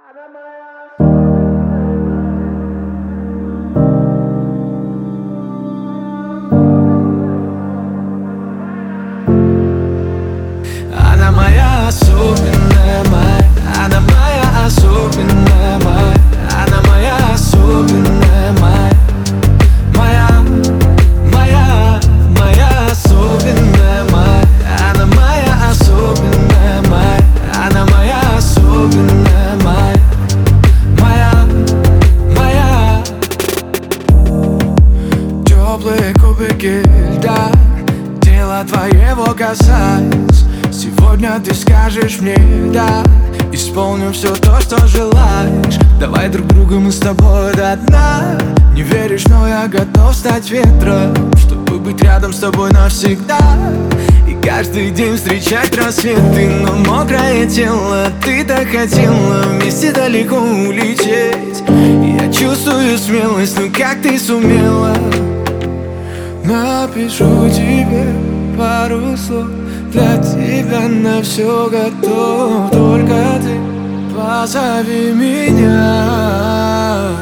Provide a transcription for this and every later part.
Она моя особенная, моя. Она моя особенная, моя. Она моя особенная, моя. Моя особенная, моя. Она моя особенная, моя. Она моя особенная, моя. Теплые кубики льда, тело твоего касаясь. Сегодня ты скажешь мне да, исполню все то, что желаешь. Давай друг друга мы с тобой до дна. Не веришь, но я готов стать ветром, чтобы быть рядом с тобой навсегда. И каждый день встречать рассветы, но мокрое тело. Ты так хотела вместе далеко улететь. И я чувствую смелость, ну как ты сумела. Напишу тебе пару слов, для тебя на все готов. Только ты позови меня.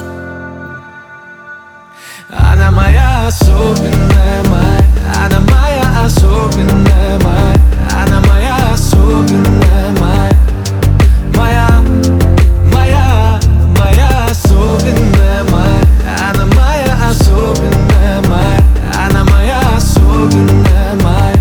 Она моя особенная, моя. Она моя особенная, моя. Она моя особенная, моя. Моя особенная, моя. Она моя особенная, моя. Она моя особенная, моя.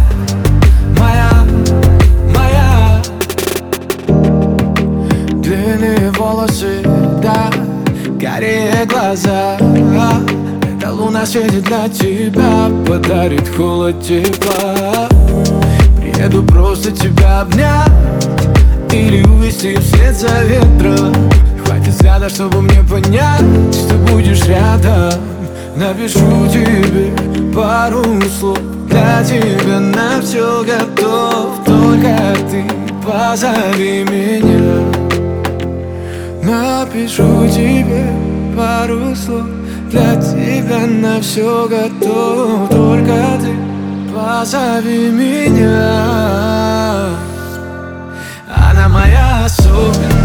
Длинные волосы, да, карие глаза. Эта луна светит для тебя, подарит холод тепла. Приеду просто тебя обнять или увести вслед за ветром. Хватит взгляда, чтобы мне понять, что будешь рядом. Напишу тебе пару слов, для тебя на все готов. Только ты позови меня. Напишу тебе пару слов, для тебя на все готов. Только ты позови меня. Она моя особенная.